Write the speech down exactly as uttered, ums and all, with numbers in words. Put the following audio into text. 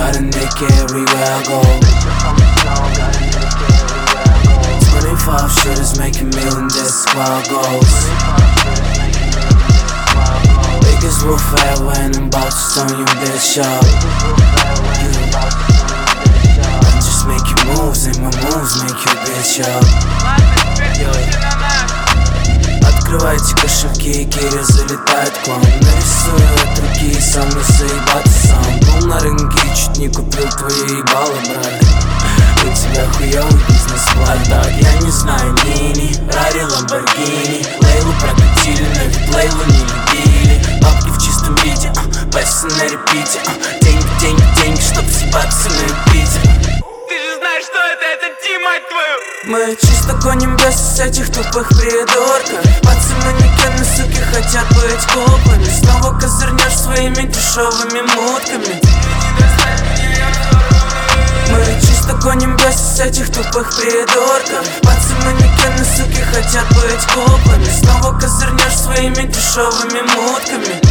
got a Nick everywhere I go. Twenty-five shooters making million, that's how it goes. Biggest wolf ever and I'm about to stone you bitch up. I just make you moves and my moves make you bitch up. Открывайте кошельки, Киря залетает к вам. Нарисую от руки и сам не заебаться сам. Был на рынке и чуть не купил твои ебалы, брат. У тебя хуёвый бизнес-план. Так, я не знаю, Нини, Рари, Ламборгини. Лейлу прокатили, но ведь Лейлу не любили. Бабки в чистом виде, а, бэсы на репите, а. Деньги, деньги, деньги, чтоб съебаться на Юпитер. Ты же знаешь, что это, это Ти, мать твою. Мы чисто гоним без этих тупых придурков. Пацаны-манекены, суки, хотят быть куклами. Снова козырнешь своими дешевыми мутками. Мы чисто гоним без этих тупых придурков. Пацаны-манекены, суки, хотят быть куклами. Снова козырнешь своими дешевыми мутками.